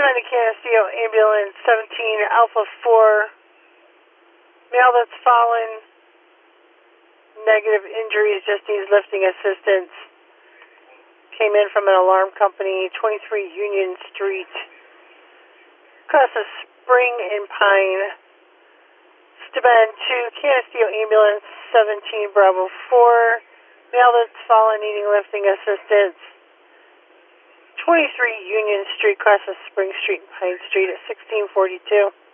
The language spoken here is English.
to Canisteo Ambulance 17 Alpha 4. Male that's fallen. Negative injuries, just needs lifting assistance. Came in from an alarm company, 23 Union Street. Across the Spring and Pine. Staben to Canisteo Ambulance 17 Bravo 4. Male that's fallen, needing lifting assistance. 23 Union Street, across the Spring Street and Pine Street at 1642.